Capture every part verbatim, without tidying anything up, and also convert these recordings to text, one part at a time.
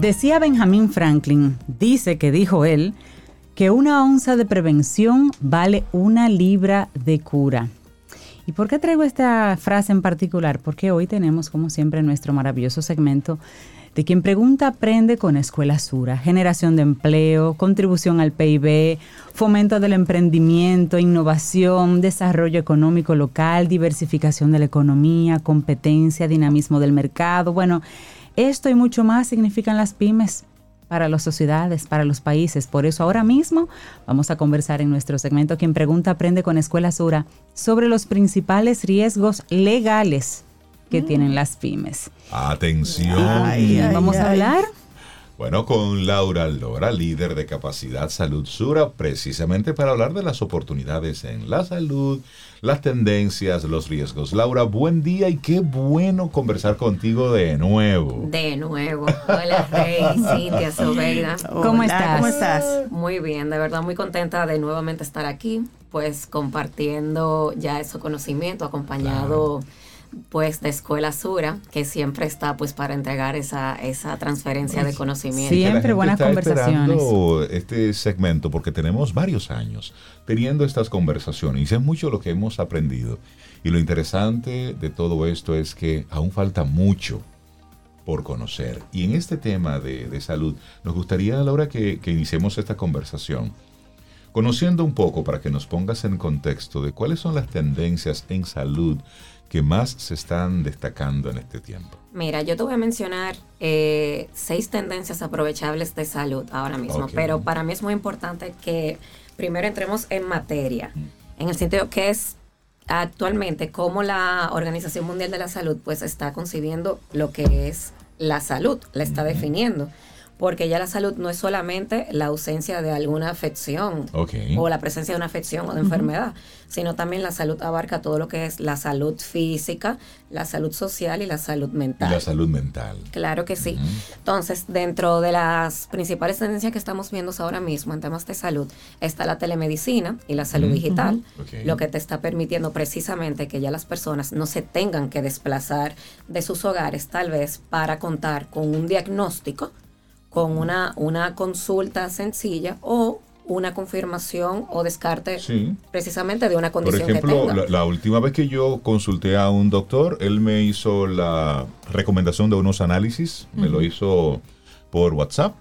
Decía Benjamin Franklin, dice que dijo él, que una onza de prevención vale una libra de cura. ¿Y por qué traigo esta frase en particular? Porque hoy tenemos, como siempre, nuestro maravilloso segmento de Quien Pregunta Aprende con Escuela Sura. Generación de empleo, contribución al P I B, fomento del emprendimiento, innovación, desarrollo económico local, diversificación de la economía, competencia, dinamismo del mercado. Bueno, esto y mucho más significan las pymes para las sociedades, para los países. Por eso ahora mismo vamos a conversar en nuestro segmento Quien Pregunta Aprende con Escuela Sura sobre los principales riesgos legales que mm. tienen las pymes. Atención. Ay, ay, vamos ay. a hablar. Bueno, con Laura Lora, líder de Capacidad Salud Sura, precisamente para hablar de las oportunidades en la salud, las tendencias, los riesgos. Laura, buen día y qué bueno conversar contigo de nuevo. De nuevo. Hola, Rey, Cintia, Sobeida. ¿Cómo Hola, estás? ¿Cómo estás? Muy bien, de verdad muy contenta de nuevamente estar aquí, pues compartiendo ya ese conocimiento, acompañado... Claro. Pues de Escuela Sura, que siempre está pues para entregar esa esa transferencia pues, de conocimiento. Siempre buenas está conversaciones. Este segmento porque tenemos varios años teniendo estas conversaciones y es mucho lo que hemos aprendido. Y lo interesante de todo esto es que aún falta mucho por conocer. Y en este tema de, de salud, nos gustaría, Laura, que, que iniciemos esta conversación conociendo un poco para que nos pongas en contexto de cuáles son las tendencias en salud que más se están destacando en este tiempo. Mira, yo te voy a mencionar eh, seis tendencias aprovechables de salud ahora mismo, okay. Pero para mí es muy importante que primero entremos en materia, mm. en el sentido que es actualmente cómo la Organización Mundial de la Salud pues está concibiendo lo que es la salud, la está mm. definiendo. Porque ya la salud no es solamente la ausencia de alguna afección okay. o la presencia de una afección o de uh-huh. enfermedad, sino también la salud abarca todo lo que es la salud física, la salud social y la salud mental. Y la salud mental. Claro que sí. Uh-huh. Entonces, dentro de las principales tendencias que estamos viendo ahora mismo en temas de salud, está la telemedicina y la salud uh-huh. digital, okay. lo que te está permitiendo precisamente que ya las personas no se tengan que desplazar de sus hogares, tal vez para contar con un diagnóstico, con una, una consulta sencilla o una confirmación o descarte sí. precisamente de una condición que tenga. Por ejemplo, que la, la última vez que yo consulté a un doctor, él me hizo la recomendación de unos análisis, uh-huh. me lo hizo por WhatsApp,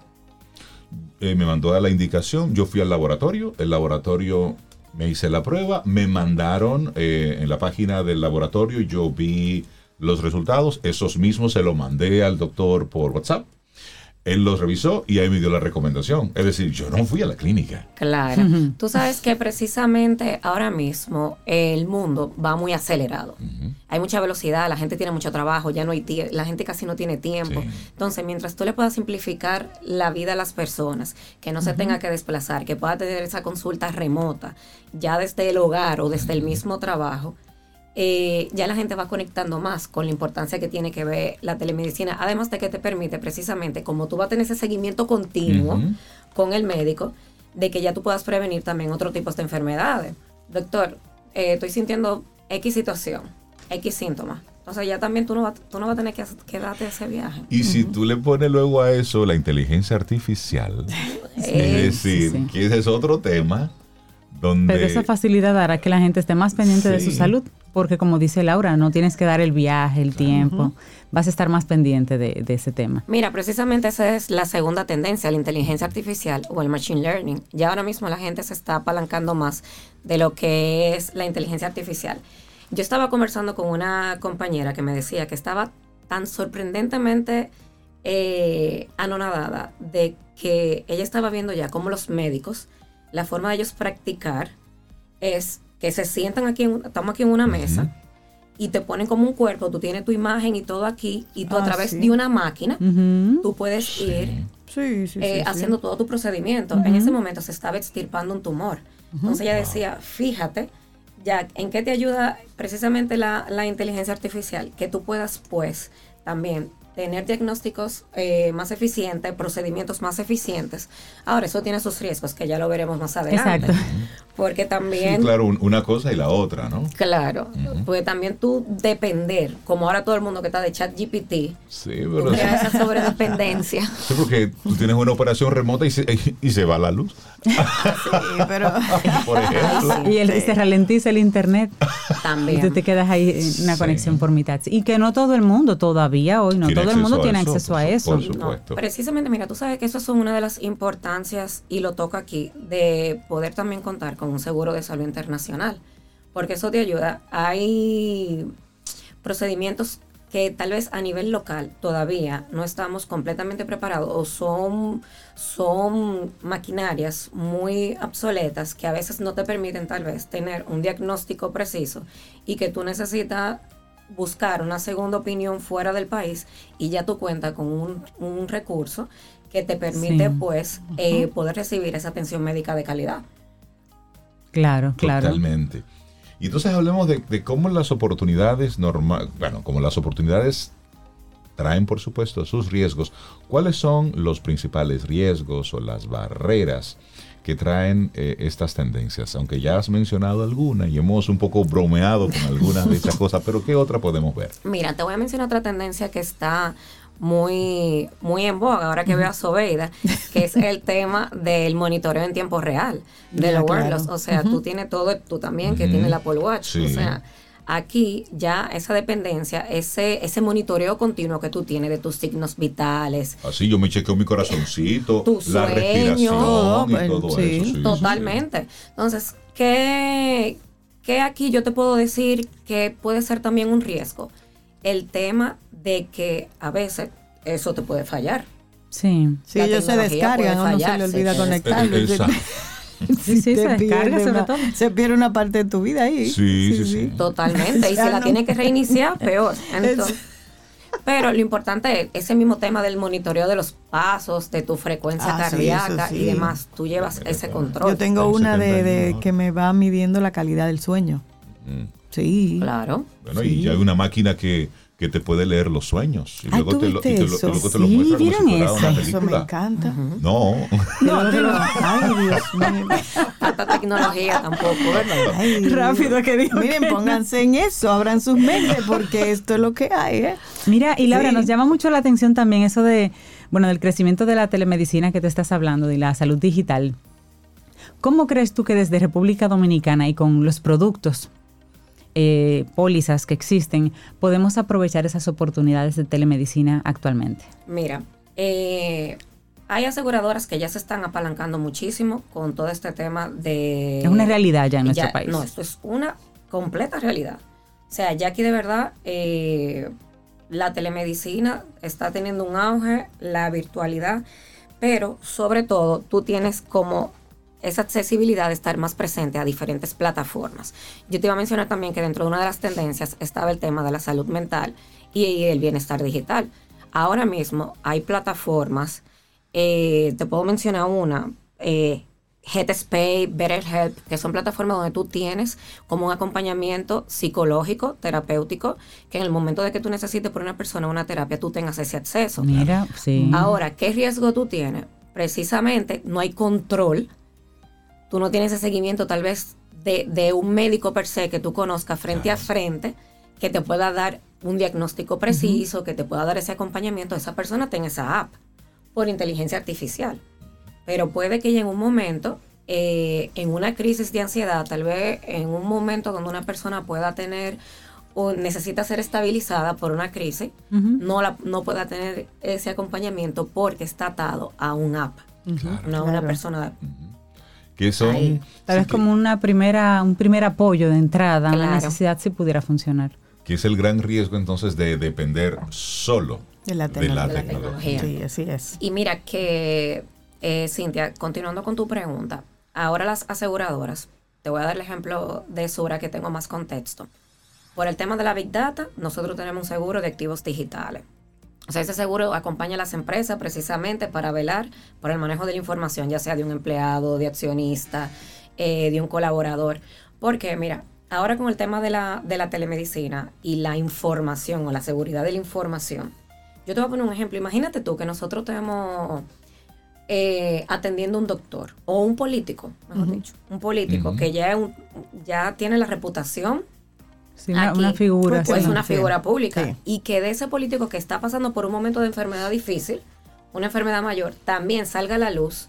eh, me mandó a la indicación, yo fui al laboratorio, el laboratorio me hice la prueba, me mandaron eh, en la página del laboratorio, yo vi los resultados, esos mismos se los mandé al doctor por WhatsApp. Él los revisó y ahí me dio la recomendación. Es decir, yo no fui a la clínica. Claro. Uh-huh. Tú sabes que precisamente ahora mismo el mundo va muy acelerado. Uh-huh. Hay mucha velocidad, la gente tiene mucho trabajo, ya no hay tie- la gente casi no tiene tiempo. Sí. Entonces, mientras tú le puedas simplificar la vida a las personas, que no uh-huh. se tenga que desplazar, que pueda tener esa consulta remota, ya desde el hogar o desde uh-huh. el mismo trabajo, Eh, ya la gente va conectando más con la importancia que tiene que ver la telemedicina, además de que te permite precisamente, como tú vas a tener ese seguimiento continuo uh-huh. con el médico, de que ya tú puedas prevenir también otros tipos de enfermedades. Doctor, eh, estoy sintiendo X situación, X síntomas. Entonces ya también tú no vas, tú no vas a tener que, que darte ese viaje. Y uh-huh. si tú le pones luego a eso la inteligencia artificial, es decir, sí, sí. que ese es otro tema donde... Pero esa facilidad hará que la gente esté más pendiente sí. de su salud. Porque como dice Laura, no tienes que dar el viaje, el claro. tiempo, uh-huh. vas a estar más pendiente de, de ese tema. Mira, precisamente esa es la segunda tendencia, la inteligencia artificial o el machine learning. Ya ahora mismo la gente se está apalancando más de lo que es la inteligencia artificial. Yo estaba conversando con una compañera que me decía que estaba tan sorprendentemente eh, anonadada de que ella estaba viendo ya cómo los médicos, la forma de ellos practicar es... que se sientan aquí, en, estamos aquí en una mesa uh-huh. y te ponen como un cuerpo, tú tienes tu imagen y todo aquí, y tú ah, a través sí. de una máquina, uh-huh. tú puedes sí. ir sí, sí, eh, sí, haciendo sí. todo tu procedimiento. Uh-huh. En ese momento se estaba extirpando un tumor. Uh-huh. Entonces ella wow. decía, fíjate, ya, ¿en qué te ayuda precisamente la, la inteligencia artificial? Que tú puedas, pues, también tener diagnósticos eh, más eficientes, procedimientos más eficientes. Ahora, eso tiene sus riesgos, que ya lo veremos más adelante. Exacto. Porque también... Sí, claro, un, una cosa y la otra, ¿no? Claro, Uh-huh. porque también tú depender, como ahora todo el mundo que está de ChatGPT, Sí, pero... tú creas esa sobredependencia. Sí, porque tú tienes una operación remota y se, y se va la luz. Sí, pero... Por ejemplo. Y, el, y se ralentiza el internet. También. Y tú te quedas ahí en una Sí. conexión por mitad. Y que no todo el mundo todavía hoy, no Tiene todo el mundo acceso a tiene eso, acceso a por su- eso. por No, supuesto. precisamente, mira, tú sabes que eso son una de las importancias, y lo toco aquí, de poder también contar con un seguro de salud internacional, porque eso te ayuda. Hay procedimientos que tal vez a nivel local todavía no estamos completamente preparados, o son, son maquinarias muy obsoletas que a veces no te permiten tal vez tener un diagnóstico preciso, y que tú necesitas buscar una segunda opinión fuera del país, y ya tú cuentas con un, un recurso que te permite Sí. pues eh, poder recibir esa atención médica de calidad. Claro, claro. Totalmente. Y entonces hablemos de, de cómo las oportunidades normales, bueno, como las oportunidades traen, por supuesto, sus riesgos. ¿Cuáles son los principales riesgos o las barreras que traen eh, estas tendencias? Aunque ya has mencionado alguna y hemos un poco bromeado con algunas de esas cosas, pero ¿qué otra podemos ver? Mira, te voy a mencionar otra tendencia que está muy, muy en boga ahora que veo a Sobeida, que es el tema del monitoreo en tiempo real de Ya, los claro. wearables. O sea, tú tienes todo, tú también que Ujú. tienes el Apple Watch. Sí. O sea, aquí ya esa dependencia, ese, ese monitoreo continuo que tú tienes de tus signos vitales, Así yo me chequeo mi corazoncito, Tu la sueño. respiración Todo, y pues, todo sí. eso. Sí, sí, totalmente. Entonces, ¿qué, ¿qué aquí yo te puedo decir que puede ser también un riesgo? El tema de que a veces eso te puede fallar. Sí. Sí, La ellos se tecnología descargan, puede o no se fallar, le sí, olvida sí. conectarlo. Eh, exacto. Sí, sí, se Te descarga pierde sobre una- todo. Se pierde una parte de tu vida ahí. Sí, sí, sí. Totalmente. Y si Ah, la no. tienes que reiniciar, peor. Entonces, pero lo importante es ese mismo tema del monitoreo de los pasos, de tu frecuencia Ah, sí, cardíaca eso sí. y demás. Tú llevas ese control. Yo tengo Hay una de, setenta de años. que me va midiendo la calidad del sueño. Mm. Sí. Claro. Bueno, Sí. y ya hay una máquina que, que te puede leer los sueños. Y Ay, luego ¿tú te lo, y viste te lo, y eso? luego te lo Sí, muestra como si ¿vieron fuera eso? una Eso me película. encanta. No. No, te lo- ay, Dios mío. Tanta tecnología tampoco, ¿verdad? Ay, Rápido que dijo Miren, que no. pónganse en eso, abran sus mentes, porque esto es lo que hay, ¿eh? Mira, y Laura, Sí. nos llama mucho la atención también eso de, bueno, del crecimiento de la telemedicina que te estás hablando, de la salud digital. ¿Cómo crees tú que desde República Dominicana y con los productos, eh, pólizas que existen, podemos aprovechar esas oportunidades de telemedicina actualmente? Mira, eh, hay aseguradoras que ya se están apalancando muchísimo con todo este tema de... Es una realidad ya en nuestro Ya- país. No, esto es una completa realidad. O sea, ya aquí de verdad eh, la telemedicina está teniendo un auge, la virtualidad, pero sobre todo tú tienes como esa accesibilidad de estar más presente a diferentes plataformas. Yo te iba a mencionar también que dentro de una de las tendencias estaba el tema de la salud mental y el bienestar digital. Ahora mismo hay plataformas, eh, te puedo mencionar una, eh, Headspace, BetterHelp, que son plataformas donde tú tienes como un acompañamiento psicológico, terapéutico, que en el momento de que tú necesites por una persona una terapia, tú tengas ese acceso. Mira, sí. Ahora, ¿qué riesgo tú tienes? Precisamente no hay control. Tú no tienes ese seguimiento tal vez de, de un médico per se que tú conozcas frente a frente, que te pueda dar un diagnóstico preciso, uh-huh. que te pueda dar ese acompañamiento. Esa persona tiene esa app por inteligencia artificial. Pero puede que en un momento, eh, en una crisis de ansiedad, tal vez en un momento donde una persona pueda tener o necesita ser estabilizada por una crisis, uh-huh. no, la, no pueda tener ese acompañamiento porque está atado a un app, Claro. no a una Claro. persona. Ujú. Que son... Ahí. Tal vez sí, como una primera, un primer apoyo de entrada, una Claro. necesidad si pudiera funcionar. que es el gran riesgo entonces de depender solo De la de la tecnología. tecnología. Sí, así es. Y mira que, eh, Cintia, continuando con tu pregunta, ahora las aseguradoras, te voy a dar el ejemplo de Sura que tengo más contexto. Por el tema de la Big Data, nosotros tenemos un seguro de activos digitales. O sea, ese seguro acompaña a las empresas precisamente para velar por el manejo de la información, ya sea de un empleado, de accionista, eh, de un colaborador. Porque, mira, ahora con el tema de la, de la telemedicina y la información o la seguridad de la información, Yo te voy a poner un ejemplo. Imagínate tú que nosotros tenemos eh, atendiendo un doctor o un político, mejor uh-huh. dicho, un político uh-huh. que ya, es un, ya tiene la reputación. Sí, una, aquí, una figura. Pues sí, una sí. figura pública. Sí. Y que de ese político que está pasando por un momento de enfermedad difícil, una enfermedad mayor, también salga a la luz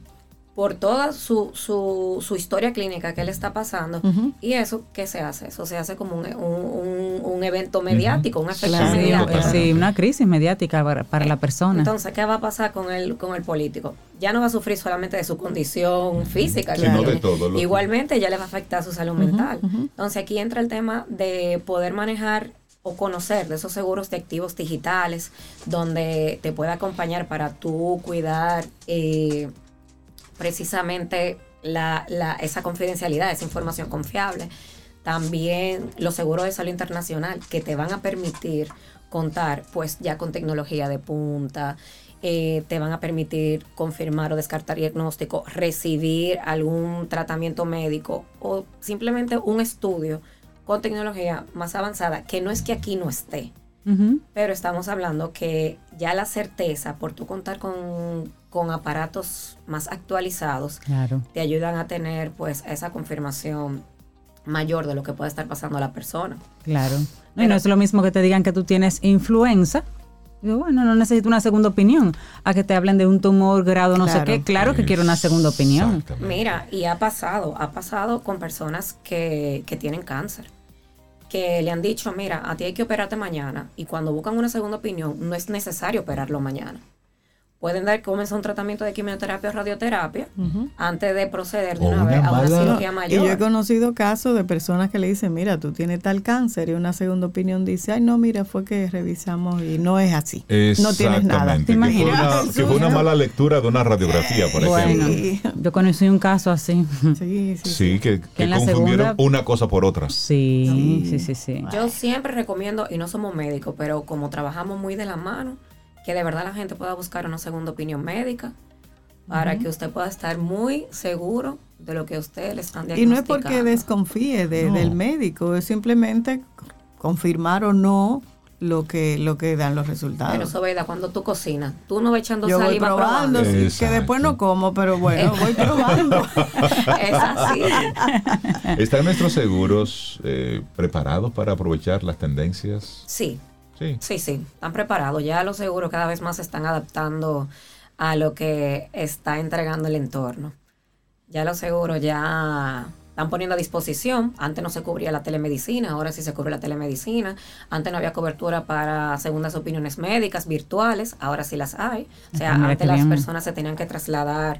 por toda su, su, su historia clínica que él está pasando. Uh-huh. Y eso, ¿qué se hace? Eso se hace como un, un, un, un evento mediático, uh-huh. un efecto claro, mediático. Sí, una crisis mediática para, para la persona. Entonces, ¿qué va a pasar con el, con el político? Ya no va a sufrir solamente de su condición física. Sino de todo lo Igualmente, que... ya le va a afectar su salud uh-huh, mental. Uh-huh. Entonces, aquí entra el tema de poder manejar o conocer de esos seguros de activos digitales, donde te pueda acompañar para tú cuidar eh, precisamente la, la, esa confidencialidad, esa información confiable. También los seguros de salud internacional que te van a permitir contar pues ya con tecnología de punta, eh, te van a permitir confirmar o descartar diagnóstico, recibir algún tratamiento médico o simplemente un estudio con tecnología más avanzada, que no es que aquí no esté, uh-huh. pero estamos hablando que ya la certeza por tú contar con, con aparatos más actualizados, claro. te ayudan a tener pues esa confirmación mayor de lo que puede estar pasando a la persona. Claro. No, y no es lo mismo que te digan que tú tienes influenza. Digo, bueno, no necesito una segunda opinión. A que te hablen de un tumor, grado, no claro. sé qué. Claro que quiero una segunda opinión. Mira, y ha pasado, ha pasado con personas que, que tienen cáncer, que le han dicho, mira, a ti hay que operarte mañana, y cuando buscan una segunda opinión, no es necesario operarlo mañana. Pueden dar comenzar un tratamiento de quimioterapia o radioterapia uh-huh. antes de proceder de o una, una vez a una mala... cirugía mayor. Y yo he conocido casos de personas que le dicen, mira, tú tienes tal cáncer, y una segunda opinión dice, ay, no, mira, fue que revisamos y no es así. No tienes nada. ¿Te imaginas? Que fue, una, que fue una mala lectura de una radiografía, por bueno, ejemplo. Yo conocí un caso así. Sí, sí. Sí, sí. que, que, que segunda... confundieron una cosa por otra. Sí, sí, sí, sí, sí. Yo siempre recomiendo, y no somos médicos, pero como trabajamos muy de la mano, que de verdad la gente pueda buscar una segunda opinión médica para uh-huh. que usted pueda estar muy seguro de lo que a usted le están diagnosticando. Y no es porque desconfíe de, no. del médico, es simplemente confirmar o no lo que lo que dan los resultados. Pero Sobeida, cuando tú cocinas, tú no vas echando Yo saliva voy probando, probando. Sí, que después no como, pero bueno, voy probando. Es así. ¿Están nuestros seguros eh, preparados para aprovechar las tendencias? Sí. Sí. sí, sí, están preparados. Ya los seguros cada vez más se están adaptando a lo que está entregando el entorno. Ya los seguros ya están poniendo a disposición. Antes no se cubría la telemedicina, ahora sí se cubre la telemedicina. Antes no había cobertura para segundas opiniones médicas virtuales, ahora sí las hay. O sea, Mira, antes las bien. personas se tenían que trasladar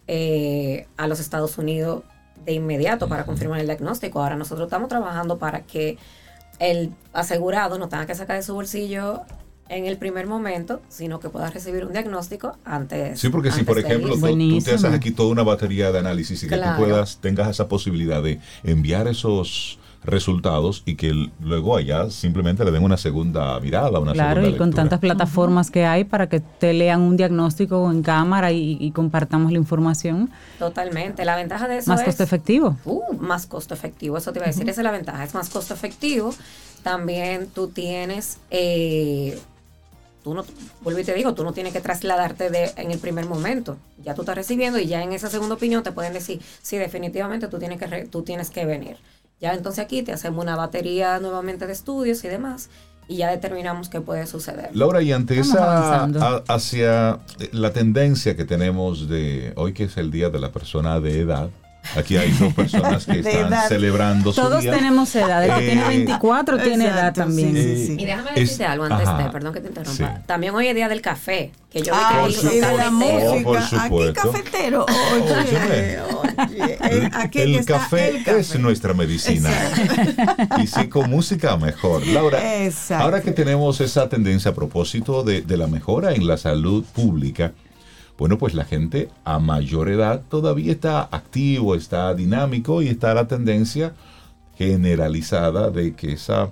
eh, a los Estados Unidos de inmediato para confirmar el diagnóstico. Ahora nosotros estamos trabajando para que el asegurado no tenga que sacar de su bolsillo en el primer momento, sino que pueda recibir un diagnóstico antes. Sí, porque antes si por ejemplo tú, tú te haces aquí toda una batería de análisis y que claro. tú puedas, tengas esa posibilidad de enviar esos resultados y que luego allá simplemente le den una segunda mirada, una claro, segunda y con lectura. tantas plataformas uh-huh. que hay para que te lean un diagnóstico en cámara y, y compartamos la información. Totalmente. La ventaja de eso más es... Más costo efectivo. Uh, más costo efectivo. Eso te iba a decir. Uh-huh. Esa es la ventaja. Es más costo efectivo. También tú tienes... Eh, tú no, vuelvo y te digo, tú no tienes que trasladarte de, en el primer momento. Ya tú estás recibiendo y ya en esa segunda opinión te pueden decir, sí, definitivamente tú tienes que, re, tú tienes que venir. Ya entonces aquí te hacemos una batería nuevamente de estudios y demás, y ya determinamos qué puede suceder. Laura, y ante esa, a, hacia la tendencia que tenemos de hoy, que es el Día de la Persona de Edad, aquí hay dos personas que están edad. celebrando su Todos día. Todos tenemos edad. El que eh, tiene veinticuatro exacto, tiene edad también. Sí, sí, sí. Y déjame decirte es, algo antes ajá, de, perdón que te interrumpa. Sí. También hoy es Día del Café, que yo ah, vi que sí, de la música. por supuesto. Aquí cafetero. Oye, oye, oye, el, aquí el, café el café es nuestra medicina. Exacto. Y sí, con música mejor. Laura, exacto. Ahora que tenemos esa tendencia a propósito de, de la mejora en la salud pública, bueno, pues la gente a mayor edad todavía está activo, está dinámico y está la tendencia generalizada de que esa,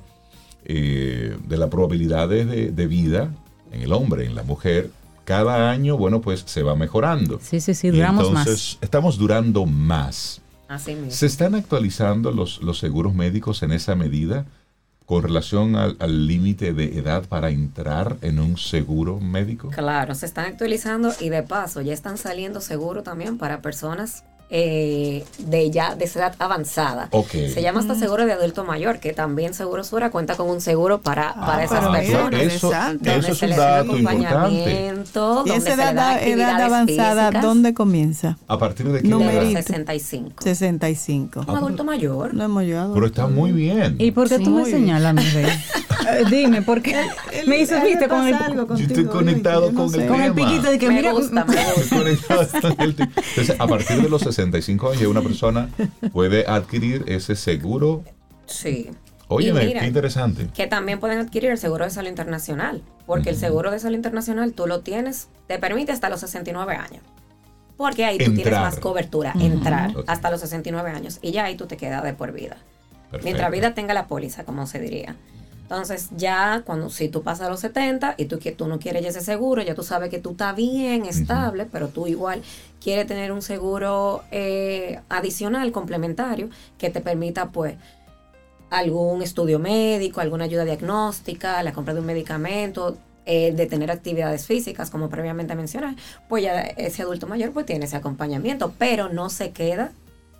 eh, de la probabilidad de, de vida en el hombre, en la mujer, cada año, bueno, pues se va mejorando. Sí, sí, sí, duramos y entonces, más. Estamos durando más. Así mismo. ¿Se están actualizando los, los seguros médicos en esa medida? con relación al límite de edad para entrar en un seguro médico? Claro, se están actualizando y de paso ya están saliendo seguros también para personas eh, de ya de edad avanzada. Okay. Se llama hasta seguro de adulto mayor, que también Seguro Sura cuenta con un seguro para, ah, para esas pero personas. Eso, eso es un dato importante. ¿Y esa edad, edad avanzada físicas, dónde comienza? ¿A partir de qué edad? De los sesenta y cinco. sesenta y cinco. Un adulto mayor. No hemos llegado. Pero está muy bien. ¿Y por qué sí, tú me señalas, mi rey? Dime, ¿por qué? El, me hizo viste con el... Yo estoy conectado hoy, con no el sé. Con el piquito de que me mira... gusta, me gusta. Entonces, a partir de los sesenta y cinco años, una persona puede adquirir ese seguro. Sí. Óyeme, qué interesante. Que también pueden adquirir el seguro de salud internacional, porque uh-huh. el seguro de salud internacional tú lo tienes, te permite hasta los sesenta y nueve años. Porque ahí tú entrar. tienes más cobertura, uh-huh. entrar okay. hasta los sesenta y nueve años. Y ya ahí tú te quedas de por vida. Perfecto. Mientras vida tenga la póliza, como se diría. Entonces ya cuando si tú pasas a los setenta y tú, que tú no quieres ese seguro, ya tú sabes que tú estás bien, estable, uh-huh. pero tú igual quieres tener un seguro eh, adicional, complementario, que te permita pues algún estudio médico, alguna ayuda diagnóstica, la compra de un medicamento, eh, de tener actividades físicas, como previamente mencioné, pues ya ese adulto mayor pues tiene ese acompañamiento, pero no se queda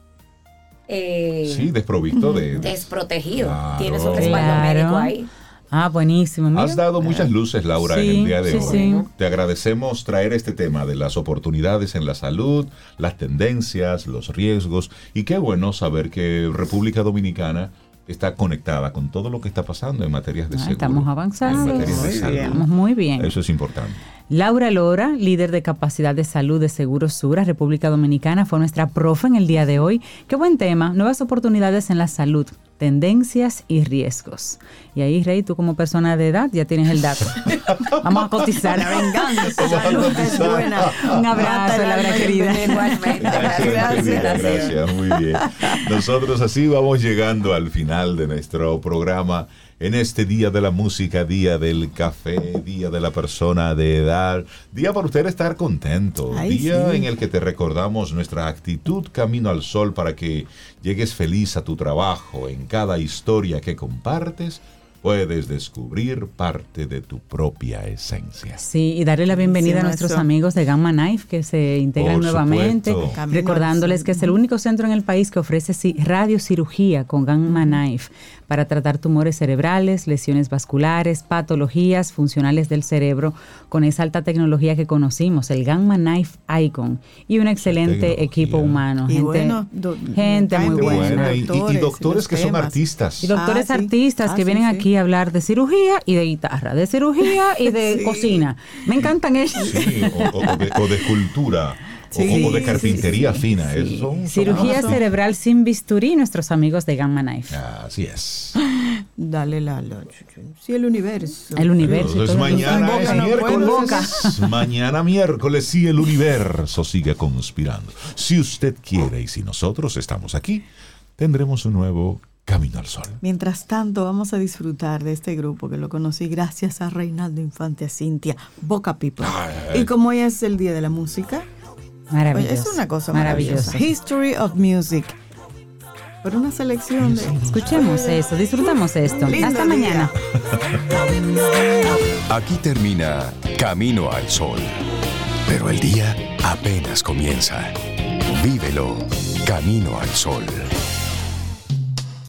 Eh, sí, desprovisto de... desprotegido. Claro. Tienes un respaldo Claro. médico ahí. Ah, buenísimo. Mira. Has dado muchas luces, Laura, sí, en el día de sí, hoy. Sí. Te agradecemos traer este tema de las oportunidades en la salud, las tendencias, los riesgos, y qué bueno saber que República Dominicana está conectada con todo lo que está pasando en materias de ah, seguro. Estamos avanzando. En materias de muy salud. bien. Estamos muy bien. Eso es importante. Laura Lora, líder de capacidad de salud de Seguro Sura, República Dominicana, fue nuestra profe en el día de hoy. Qué buen tema, nuevas oportunidades en la salud, tendencias y riesgos. Y ahí, Rey, tú como persona de edad ya tienes el dato. Vamos a cotizar. La venganza. Salud es buena. Un abrazo, Laura querida. Igualmente. Gracias, Gracias. gracias, gracias, muy bien. Nosotros así vamos llegando al final de nuestro programa en este día de la música, día del café, día de la persona de edad, día para usted estar contento, Ay, día sí. en el que te recordamos nuestra actitud camino al sol para que llegues feliz a tu trabajo. En cada historia que compartes, puedes descubrir parte de tu propia esencia. Sí, y darle la bienvenida Sí, a nuestros maestro. amigos de Gamma Knife que se integran Por nuevamente, supuesto. Camino recordándoles al que es el único centro en el país que ofrece ci- radiocirugía con Gamma Knife para tratar tumores cerebrales, lesiones vasculares, patologías funcionales del cerebro con esa alta tecnología que conocimos, el Gamma Knife Icon, y un excelente tecnología. equipo humano, Y gente, bueno, do- gente caen muy bien, buena. Buena, y, y- y doctores, doctores y que los son temas. artistas. Y doctores Ah, sí. artistas Ah, que sí, vienen sí. aquí a hablar de cirugía y de guitarra, de cirugía y de Sí. cocina. Me encantan ellos. Sí, o, o de, o de escultura, Sí, o, o de carpintería sí, sí, fina. Sí. Esos son- son- Cirugía son- cerebral sin bisturí, nuestros amigos de Gamma Knife. Así es. Dale la, la sí, el universo. El universo. y Entonces todo eso. mañana Boca, es no puedo. miércoles. Mañana miércoles, sí, el universo sigue conspirando. Si usted quiere y si nosotros estamos aquí, tendremos un nuevo Camino al Sol. Mientras tanto, vamos a disfrutar de este grupo que lo conocí gracias a Reinaldo Infante, a Cintia, Boca People. Ay. Y como hoy es el Día de la Música, Maravilloso. oye, es una cosa maravillosa. History of Music. Por una selección de... Escuchemos eso, disfrutamos esto. Lindo Hasta día. mañana. Aquí termina Camino al Sol. Pero el día apenas comienza. Vívelo Camino al Sol.